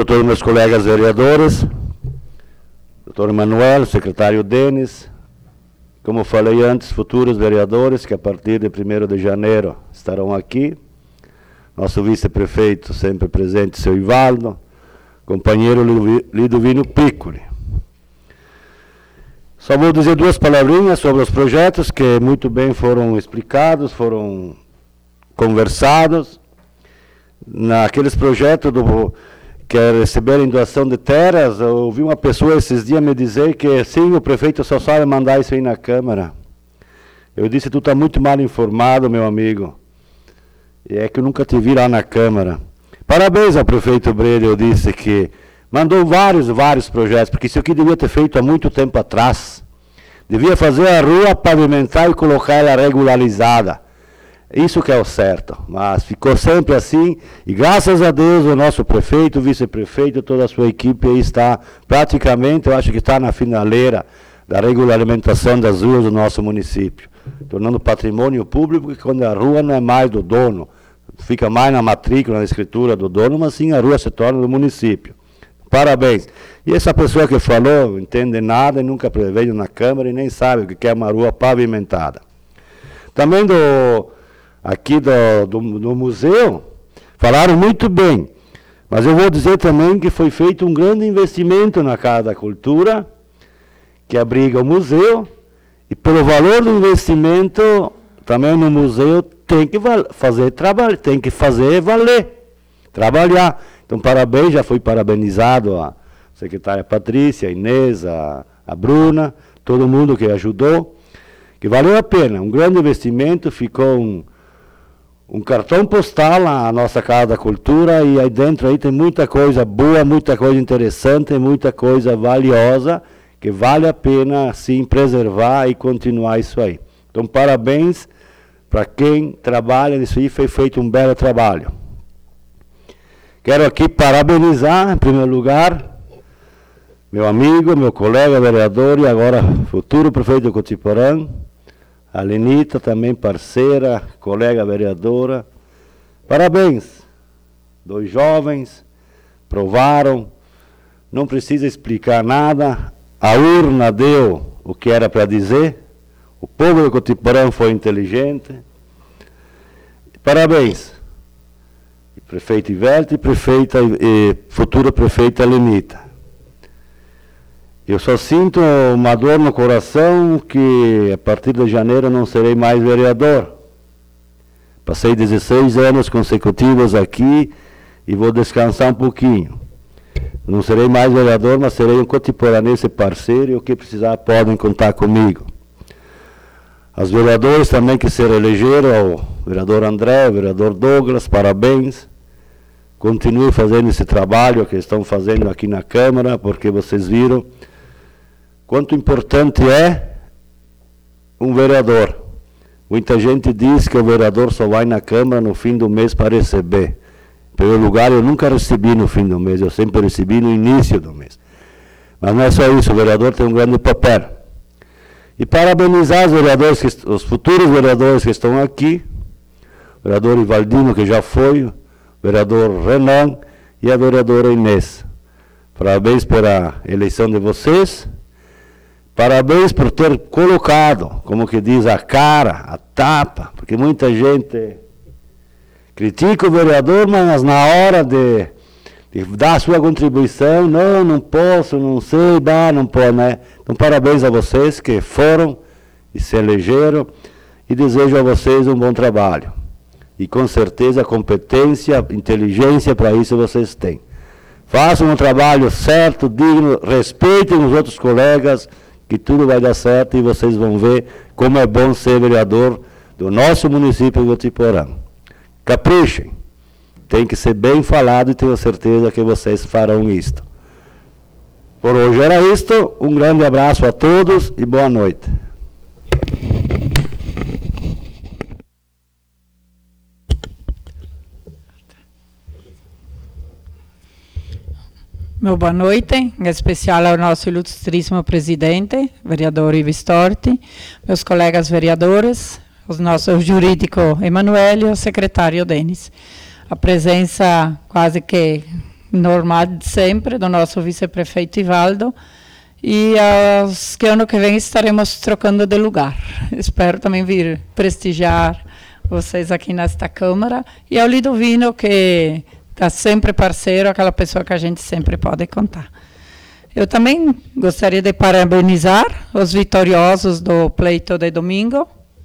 todos meus colegas vereadores, doutor Emanuel, secretário Denis, como falei antes, futuros vereadores que a partir de 1º de janeiro estarão aqui, nosso vice-prefeito sempre presente, seu Ivaldo, companheiro Lidovino Piccoli. Só vou dizer 2 palavrinhas sobre os projetos que muito bem foram explicados, foram conversados. Naqueles projetos que receberem doação de terras, eu ouvi uma pessoa esses dias me dizer que sim, o prefeito só sabe mandar isso aí na Câmara. Eu disse, tu está muito mal informado, meu amigo. E é que eu nunca te vi lá na Câmara. Parabéns ao prefeito Breda, eu disse que mandou vários projetos, porque isso aqui devia ter feito há muito tempo atrás. Devia fazer a rua, pavimentar e colocar ela regularizada. Isso que é o certo, mas ficou sempre assim, e graças a Deus o nosso prefeito, o vice-prefeito, toda a sua equipe aí está praticamente, eu acho que está na finaleira da regulamentação das ruas do nosso município, tornando patrimônio público, que quando a rua não é mais do dono, fica mais na matrícula, na escritura do dono, mas sim a rua se torna do município. Parabéns. E essa pessoa que falou, não entende nada e nunca veio na Câmara e nem sabe o que é uma rua pavimentada. Também aqui do museu, falaram muito bem, mas eu vou dizer também que foi feito um grande investimento na Casa da Cultura, que abriga o museu, e pelo valor do investimento, também no museu tem que fazer trabalho, tem que fazer valer, trabalhar. Então, parabéns, já foi parabenizado a secretária Patrícia, a Inês, a Bruna, todo mundo que ajudou, que valeu a pena, um grande investimento, ficou um cartão postal à nossa Casa da Cultura, e aí dentro aí tem muita coisa boa, muita coisa interessante, muita coisa valiosa, que vale a pena, sim, preservar e continuar isso aí. Então, parabéns para quem trabalha nisso aí, foi feito um belo trabalho. Quero aqui parabenizar, em primeiro lugar, meu amigo, meu colega vereador e agora futuro prefeito de Cotiporã, a Lenita, também parceira, colega vereadora. Parabéns, 2 jovens, provaram, não precisa explicar nada, a urna deu o que era para dizer, o povo de Cotiporã foi inteligente. Parabéns, prefeito Ivelto e futura prefeita Lenita. Eu só sinto uma dor no coração que a partir de janeiro não serei mais vereador. Passei 16 anos consecutivos aqui e vou descansar um pouquinho. Não serei mais vereador, mas serei um cotiporanense parceiro e o que precisar podem contar comigo. Os vereadores também que se reelegeram, ao vereador André, ao vereador Douglas, parabéns. Continue fazendo esse trabalho que estão fazendo aqui na Câmara, porque vocês viram quanto importante é um vereador. Muita gente diz que o vereador só vai na Câmara no fim do mês para receber. Em primeiro lugar, eu nunca recebi no fim do mês, eu sempre recebi no início do mês. Mas não é só isso, o vereador tem um grande papel. E parabenizar os vereadores, os futuros vereadores que estão aqui, o vereador Ivaldino, que já foi, o vereador Renan e a vereadora Inês. Parabéns pela eleição de vocês. Parabéns por ter colocado, como que diz, a cara, a tapa, porque muita gente critica o vereador, mas na hora de dar a sua contribuição, não posso, não sei, não pode, né? Então, parabéns a vocês que foram e se elegeram e desejo a vocês um bom trabalho. E com certeza competência, inteligência para isso vocês têm. Façam um trabalho certo, digno, respeitem os outros colegas, que tudo vai dar certo e vocês vão ver como é bom ser vereador do nosso município de Cotiporã. Caprichem, tem que ser bem falado e tenho certeza que vocês farão isto. Por hoje era isto, um grande abraço a todos e boa noite. Meu boa noite, em especial ao nosso ilustríssimo presidente, vereador Ivo Storti, meus colegas vereadores, o nosso jurídico Emanuel e o secretário Denis. A presença quase que normal de sempre, do nosso vice-prefeito Ivaldo, e que ano que vem estaremos trocando de lugar. Espero também vir prestigiar vocês aqui nesta Câmara, e ao Lidovino, que está sempre parceiro, aquela pessoa que a gente sempre pode contar. Eu também gostaria de parabenizar os vitoriosos do pleito de domingo,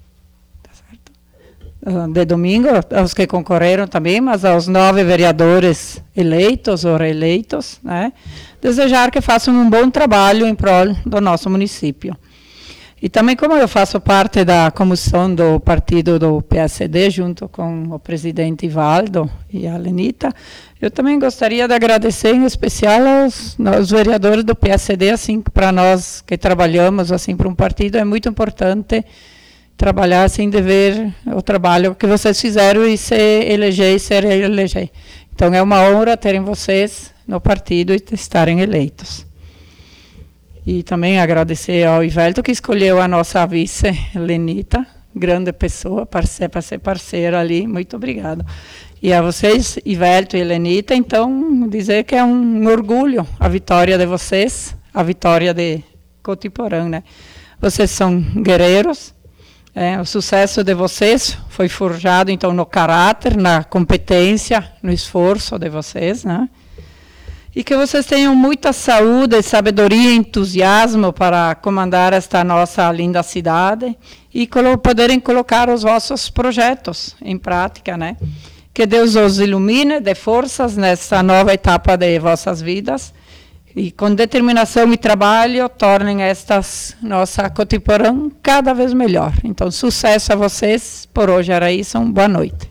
aos que concorreram também, mas aos 9 vereadores eleitos ou reeleitos, né? Desejar que façam um bom trabalho em prol do nosso município. E também, como eu faço parte da comissão do partido do PSD, junto com o presidente Ivaldo e a Lenita, eu também gostaria de agradecer em especial aos vereadores do PSD, assim, para nós que trabalhamos assim para um partido, é muito importante trabalhar assim, de ver o trabalho que vocês fizeram e se eleger e ser eleger. Então, é uma honra terem vocês no partido e estarem eleitos. E também agradecer ao Ivelto, que escolheu a nossa vice, Lenita, grande pessoa, para ser parceira ali. Muito obrigada. E a vocês, Ivelto e Lenita, então, dizer que é um orgulho a vitória de vocês, a vitória de Cotiporã, né? Vocês são guerreiros. O sucesso de vocês foi forjado, então, no caráter, na competência, no esforço de vocês, né? E que vocês tenham muita saúde, sabedoria e entusiasmo para comandar esta nossa linda cidade e poderem colocar os vossos projetos em prática, né? Que Deus os ilumine, dê forças nessa nova etapa de vossas vidas e com determinação e trabalho tornem nossa Cotiporã cada vez melhor. Então, sucesso a vocês. Por hoje era isso. Boa noite.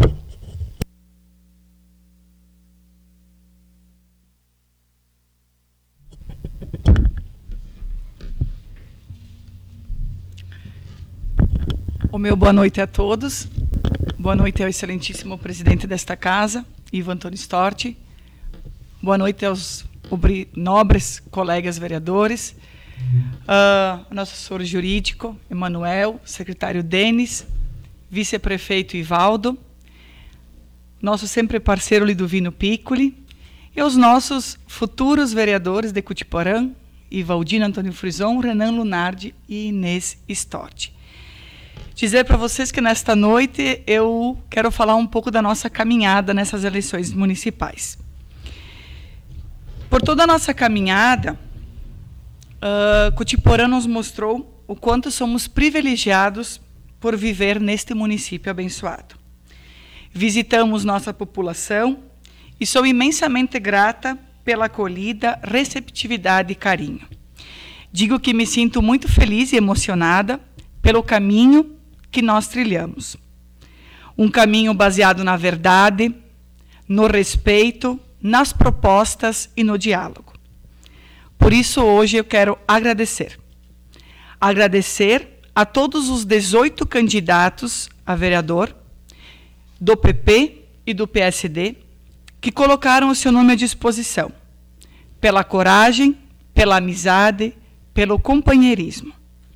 O meu boa noite a todos. Boa noite ao excelentíssimo presidente desta casa, Ivo Antônio Storti. Boa noite aos nobres colegas vereadores, nosso assessor jurídico, Emanuel, secretário Denis, vice-prefeito Ivaldo, nosso sempre parceiro Lidovino Piccoli, e os nossos futuros vereadores de Cotiporã, Ivaldino Antônio Frison, Renan Lunardi e Inês Storti. Dizer para vocês que nesta noite eu quero falar um pouco da nossa caminhada nessas eleições municipais. Por toda a nossa caminhada, Cotiporã nos mostrou o quanto somos privilegiados por viver neste município abençoado. Visitamos nossa população e sou imensamente grata pela acolhida, receptividade e carinho. Digo que me sinto muito feliz e emocionada pelo caminho que nós trilhamos. Um caminho baseado na verdade, no respeito, nas propostas e no diálogo. Por isso, hoje eu quero agradecer. Agradecer a todos os 18 candidatos a vereador do PP e do PSD que colocaram o seu nome à disposição, pela coragem, pela amizade, pelo companheirismo.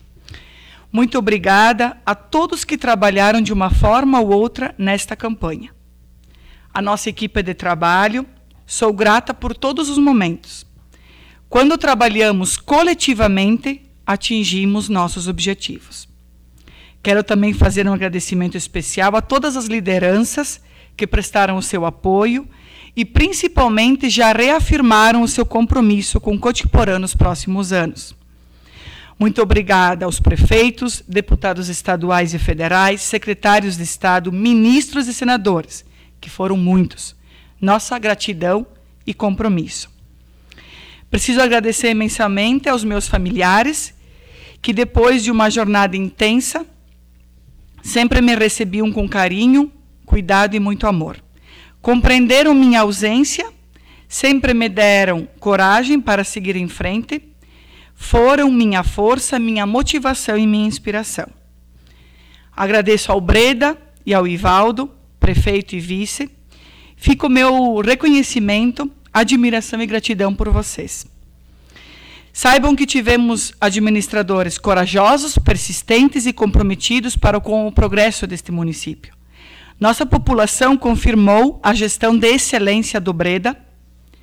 Muito obrigada a todos que trabalharam de uma forma ou outra nesta campanha. A nossa equipe de trabalho, sou grata por todos os momentos. Quando trabalhamos coletivamente, atingimos nossos objetivos. Quero também fazer um agradecimento especial a todas as lideranças que prestaram o seu apoio e, principalmente, já reafirmaram o seu compromisso com Cotiporã nos próximos anos. Muito obrigada aos prefeitos, deputados estaduais e federais, secretários de Estado, ministros e senadores, que foram muitos. Nossa gratidão e compromisso. Preciso agradecer imensamente aos meus familiares, que depois de uma jornada intensa, sempre me recebiam com carinho, cuidado e muito amor. Compreenderam minha ausência, sempre me deram coragem para seguir em frente, foram minha força, minha motivação e minha inspiração. Agradeço ao Breda e ao Ivaldo, prefeito e vice. Fica o meu reconhecimento, admiração e gratidão por vocês. Saibam que tivemos administradores corajosos, persistentes e comprometidos com o progresso deste município. Nossa população confirmou a gestão de excelência do Breda,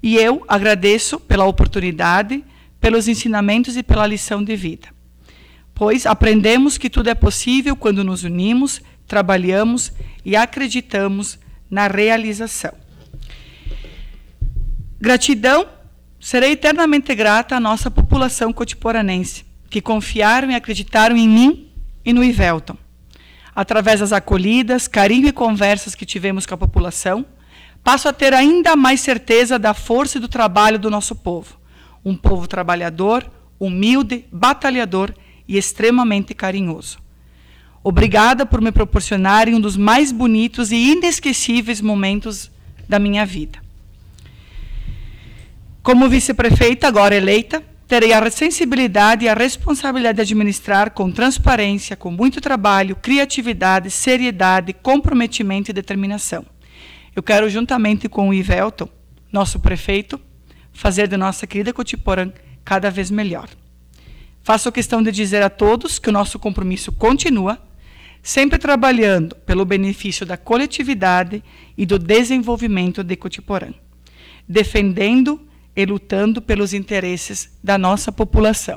E eu agradeço pela oportunidade, pelos ensinamentos e pela lição de vida. Pois aprendemos que tudo é possível quando nos unimos, trabalhamos e acreditamos na realização. Gratidão, serei eternamente grata à nossa população cotiporanense, que confiaram e acreditaram em mim e no Ivelton. Através das acolhidas, carinho e conversas que tivemos com a população, passo a ter ainda mais certeza da força e do trabalho do nosso povo. Um povo trabalhador, humilde, batalhador e extremamente carinhoso. Obrigada por me proporcionarem um dos mais bonitos e inesquecíveis momentos da minha vida. Como vice-prefeita, agora eleita, terei a sensibilidade e a responsabilidade de administrar com transparência, com muito trabalho, criatividade, seriedade, comprometimento e determinação. Eu quero, juntamente com o Ivelton, nosso prefeito, fazer de nossa querida Cotiporã cada vez melhor. Faço questão de dizer a todos que o nosso compromisso continua, sempre trabalhando pelo benefício da coletividade e do desenvolvimento de Cotiporã, defendendo e lutando pelos interesses da nossa população.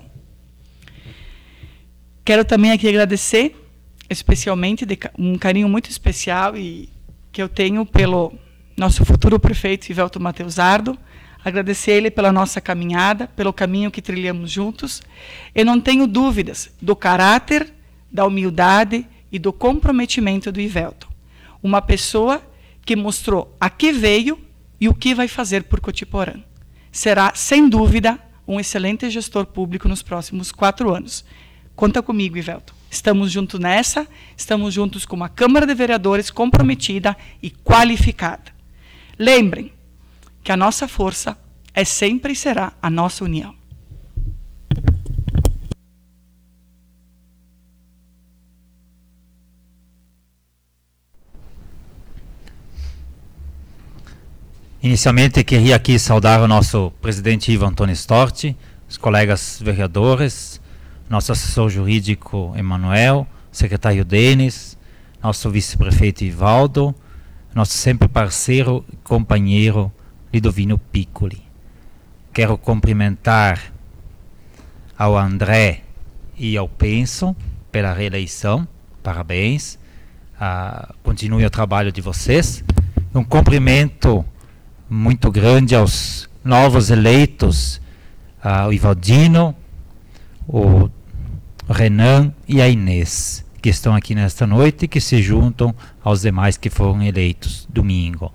Quero também aqui agradecer, especialmente, um carinho muito especial e que eu tenho pelo nosso futuro prefeito, Ivelton Mateusardo, agradecer ele pela nossa caminhada, pelo caminho que trilhamos juntos. Eu não tenho dúvidas do caráter, da humildade e do comprometimento do Ivelton. Uma pessoa que mostrou a que veio e o que vai fazer por Cotiporã. Será, sem dúvida, um excelente gestor público nos próximos 4 anos. Conta comigo, Ivelton. Estamos juntos nessa, estamos juntos com uma Câmara de Vereadores comprometida e qualificada. Lembrem que a nossa força é sempre e será a nossa união. Inicialmente, queria aqui saudar o nosso presidente Ivo Antônio Storti, os colegas vereadores, nosso assessor jurídico Emanuel, secretário Denis, nosso vice-prefeito Ivaldo, nosso sempre parceiro e companheiro Lidovino Piccoli. Quero cumprimentar ao André e ao Penso pela reeleição. Parabéns. Continue o trabalho de vocês. Um cumprimento muito grande aos novos eleitos, o Ivaldino, o Renan e a Inês, que estão aqui nesta noite e que se juntam aos demais que foram eleitos domingo.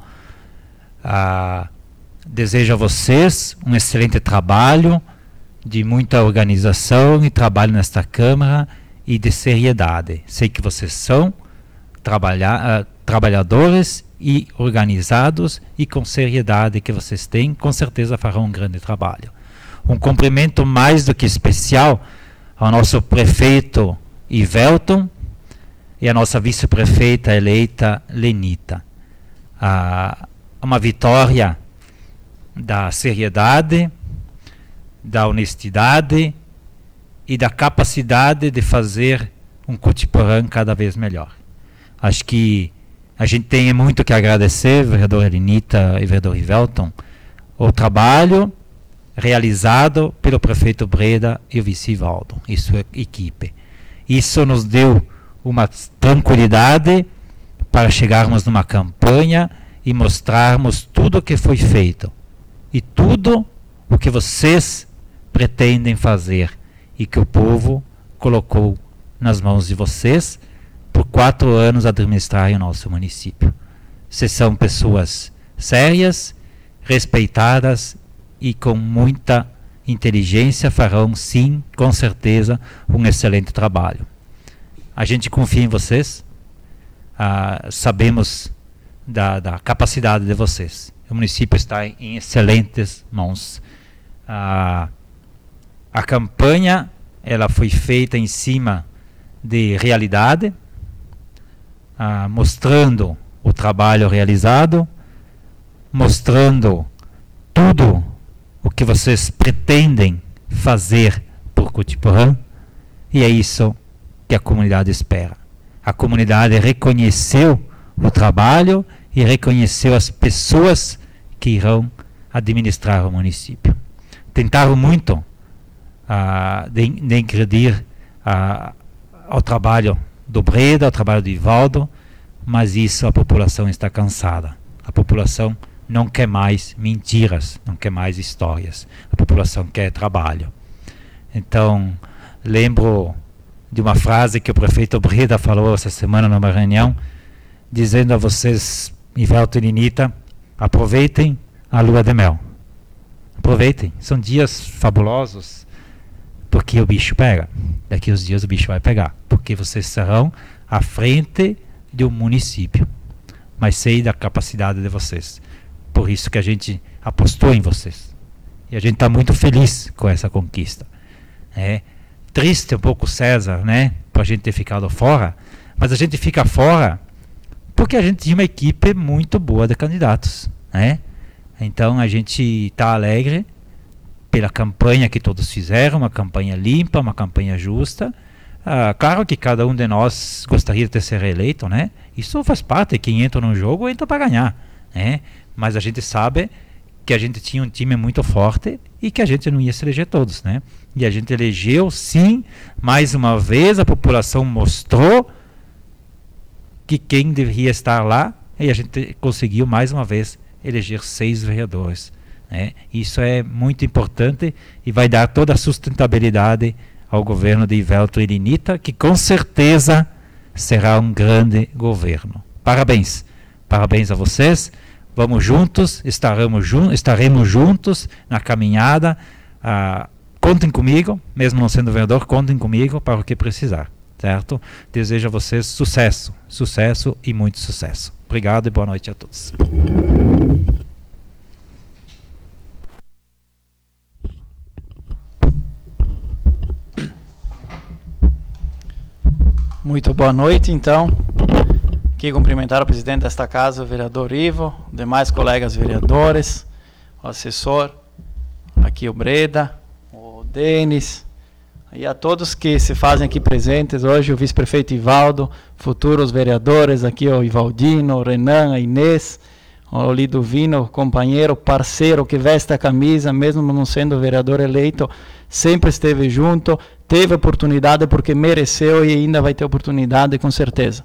Desejo a vocês um excelente trabalho, de muita organização e trabalho nesta Câmara e de seriedade. Sei que vocês são trabalhadores e organizados, e com seriedade que vocês têm, com certeza farão um grande trabalho. Um cumprimento mais do que especial ao nosso prefeito Ivelton e à nossa vice-prefeita eleita Lenita. Uma vitória da seriedade, da honestidade e da capacidade de fazer um Cotiporã cada vez melhor. Acho que a gente tem muito que agradecer, vereador Lenita e vereador Ivelton, o trabalho realizado pelo prefeito Breda e o vice Ivaldo e sua equipe. Isso nos deu uma tranquilidade para chegarmos numa campanha e mostrarmos tudo o que foi feito e tudo o que vocês pretendem fazer e que o povo colocou nas mãos de vocês por 4 anos administrarem o nosso município. Vocês são pessoas sérias, respeitadas e com muita inteligência farão, sim, com certeza, um excelente trabalho. A gente confia em vocês, sabemos da capacidade de vocês. O município está em excelentes mãos. A campanha ela foi feita em cima de realidade, mostrando o trabalho realizado, mostrando tudo o que vocês pretendem fazer por Cotiporã, e é isso que a comunidade espera. A comunidade reconheceu o trabalho e reconheceu as pessoas que irão administrar o município. Tentaram muito degredir ao trabalho do Breda, ao trabalho do Ivaldo, mas isso a população está cansada. A população não quer mais mentiras, não quer mais histórias. A população quer trabalho. Então, lembro de uma frase que o prefeito Breda falou essa semana numa reunião, dizendo a vocês, Ivaldo e Ninita, aproveitem a lua de mel. Aproveitem, são dias fabulosos, porque o bicho pega. Daqui uns dias o bicho vai pegar, porque vocês serão à frente de um município. Mas sei da capacidade de vocês. Por isso que a gente apostou em vocês. E a gente está muito feliz com essa conquista. É triste um pouco, César, né, para a gente ter ficado fora, mas a gente fica fora porque a gente tinha uma equipe muito boa de candidatos, né? Então a gente está alegre pela campanha que todos fizeram, uma campanha limpa, uma campanha justa. Claro que cada um de nós gostaria de ser reeleito, né? Isso faz parte, quem entra no jogo entra para ganhar, né? Mas a gente sabe que a gente tinha um time muito forte e que a gente não ia se eleger todos, né? E a gente elegeu, sim, mais uma vez a população mostrou que quem deveria estar lá, e a gente conseguiu mais uma vez eleger 6 vereadores, né? Isso é muito importante e vai dar toda a sustentabilidade ao governo de Ivaldo e Ninita, que com certeza será um grande governo. Parabéns. Parabéns a vocês. Vamos juntos, estaremos juntos na caminhada. Contem comigo, mesmo não sendo vereador, contem comigo para o que precisar, certo? Desejo a vocês sucesso, sucesso e muito sucesso. Obrigado e boa noite a todos. Muito boa noite, então. Aqui cumprimentar o presidente desta casa, o vereador Ivo, demais colegas vereadores, o assessor, aqui o Breda, o Denis, e a todos que se fazem aqui presentes hoje, o vice-prefeito Ivaldo, futuros vereadores, aqui o Ivaldino, o Renan, a Inês, o Liduvino, companheiro, parceiro que veste a camisa, mesmo não sendo vereador eleito, sempre esteve junto, teve oportunidade porque mereceu e ainda vai ter oportunidade, com certeza.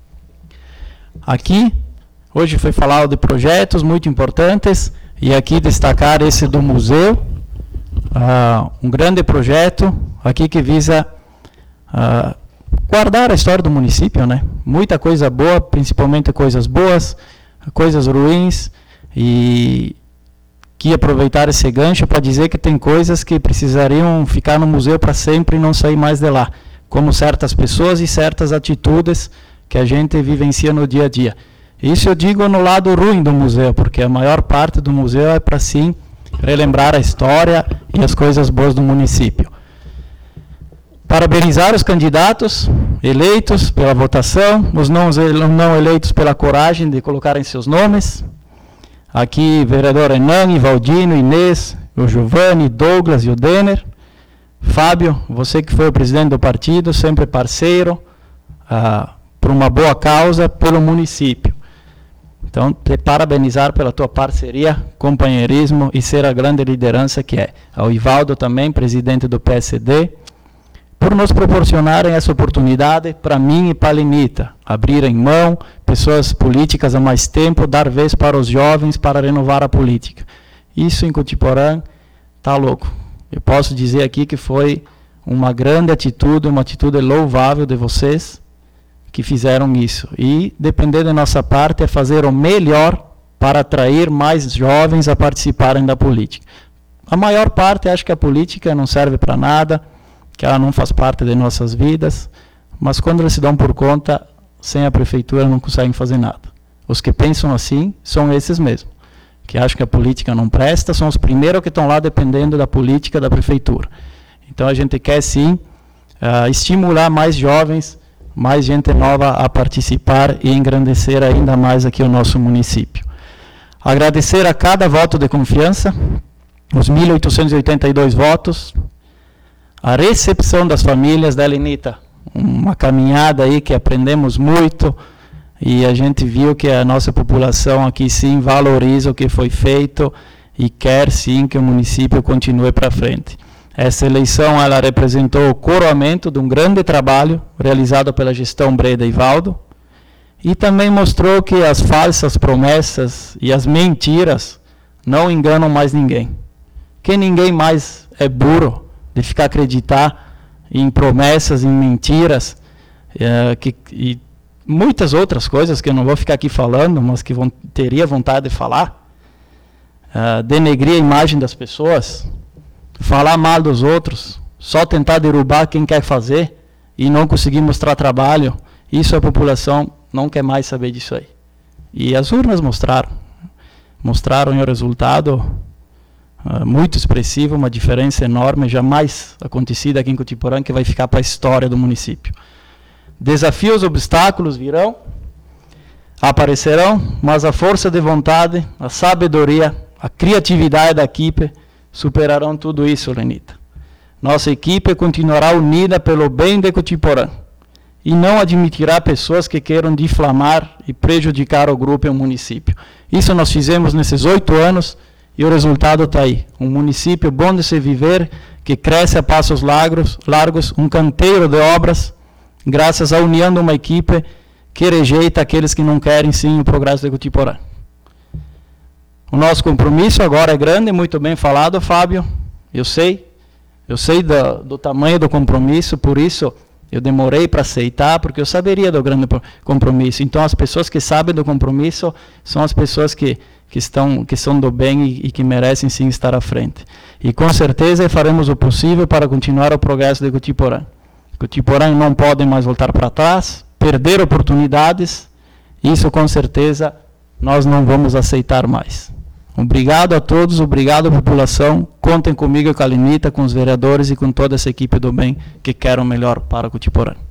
Aqui, hoje foi falado de projetos muito importantes, e aqui destacar esse do museu, um grande projeto aqui que visa guardar a história do município, né? Muita coisa boa, principalmente coisas boas, coisas ruins, e que aproveitar esse gancho para dizer que tem coisas que precisariam ficar no museu para sempre e não sair mais de lá, como certas pessoas e certas atitudes que a gente vivencia no dia a dia. Isso eu digo no lado ruim do museu, porque a maior parte do museu é para sim relembrar a história e as coisas boas do município. Parabenizar os candidatos eleitos pela votação, os não eleitos pela coragem de colocarem seus nomes. Aqui, vereador Renan, Ivaldino, Inês, o Giovanni, Douglas e o Denner. Fábio, você que foi o presidente do partido, sempre parceiro, por uma boa causa, pelo município. Então, te parabenizar pela tua parceria, companheirismo e ser a grande liderança que é. Ao Ivaldo também, presidente do PSD, por nos proporcionarem essa oportunidade para mim e para a Ninita, abrirem mão, pessoas políticas há mais tempo, dar vez para os jovens para renovar a política. Isso em Cotiporã está louco. Eu posso dizer aqui que foi uma grande atitude, uma atitude louvável de vocês que fizeram isso. E depender da nossa parte é fazer o melhor para atrair mais jovens a participarem da política. A maior parte acha que a política não serve para nada, que ela não faz parte de nossas vidas, mas quando eles se dão por conta, sem a prefeitura não conseguem fazer nada. Os que pensam assim são esses mesmo, que acham que a política não presta, são os primeiros que estão lá dependendo da política da prefeitura. Então a gente quer sim estimular mais jovens, mais gente nova a participar e engrandecer ainda mais aqui o nosso município. Agradecer a cada voto de confiança, os 1.882 votos, a recepção das famílias da Ninita, uma caminhada aí que aprendemos muito e a gente viu que a nossa população aqui sim valoriza o que foi feito e quer sim que o município continue para frente. Essa eleição ela representou o coroamento de um grande trabalho realizado pela gestão Breda e Valdo, e também mostrou que as falsas promessas e as mentiras não enganam mais ninguém. Que ninguém mais é burro de ficar acreditar em promessas, em mentiras, e muitas outras coisas que eu não vou ficar aqui falando, mas que teria vontade de falar. Denegrir a imagem das pessoas, falar mal dos outros, só tentar derrubar quem quer fazer e não conseguir mostrar trabalho. Isso a população não quer mais saber disso aí. E as urnas mostraram o resultado muito expressivo, uma diferença enorme, jamais acontecida aqui em Cotiporã, que vai ficar para a história do município. Desafios, obstáculos virão, aparecerão, mas a força de vontade, a sabedoria, a criatividade da equipe superarão tudo isso, Lenita. Nossa equipe continuará unida pelo bem de Cotiporã e não admitirá pessoas que queiram difamar e prejudicar o grupo e o município. Isso nós fizemos nesses 8 anos e o resultado está aí. Um município bom de se viver, que cresce a passos largos, um canteiro de obras, graças à união de uma equipe que rejeita aqueles que não querem sim o progresso de Cotiporã. O nosso compromisso agora é grande, muito bem falado, Fábio. Eu sei do tamanho do compromisso, por isso eu demorei para aceitar, porque eu saberia do grande compromisso. Então, as pessoas que sabem do compromisso são as pessoas que são do bem e que merecem sim estar à frente. E com certeza faremos o possível para continuar o progresso de Cotiporã. Cotiporã não pode mais voltar para trás, perder oportunidades, isso com certeza nós não vamos aceitar mais. Obrigado a todos, obrigado à população, contem comigo, com a Lenita, com os vereadores e com toda essa equipe do bem que quer o melhor para Cotiporã.